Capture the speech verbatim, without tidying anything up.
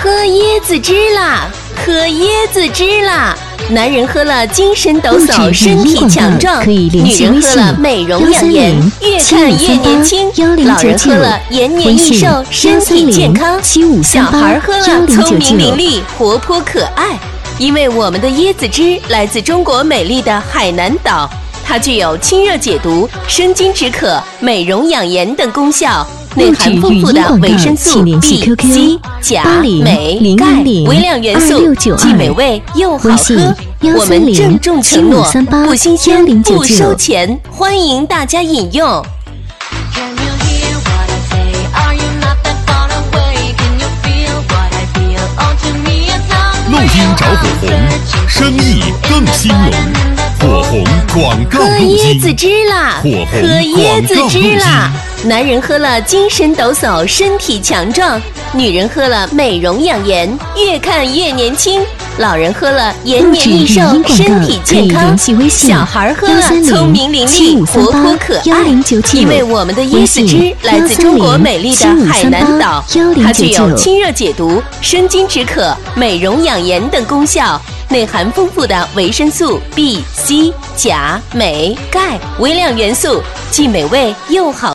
喝椰子汁啦，喝椰子汁啦！男人喝了精神抖擞，身体强壮；女人喝了美容养颜，越看越年轻；老人喝了延年益寿，身体健康；小孩喝了聪明伶俐，活泼可爱。因为我们的椰子汁来自中国美丽的海南岛，它具有清热解毒、生津止渴、美容养颜等功效。内含丰富的维生素 B、C、钾、镁、钙、微量元素，既美味又好喝。我们郑重承诺，不新鲜不收钱，欢迎大家饮用。 录音找火红，生意更兴隆。火红广告喝录椰子音， 汁啦， 火红喝椰子广告汁啦！ 录男人喝了精神抖擞，身体强壮；女人喝了美容养颜，越看越年轻；老人喝了延年益寿，身体健康；小孩喝了聪明伶俐，活泼可爱。因为我们的椰子汁来自中国美丽的海南岛，它具有清热解毒、生津止渴、美容养颜等功效。内含丰富的维生素 B、C、钾、镁、钙、微量元素，既美味又好。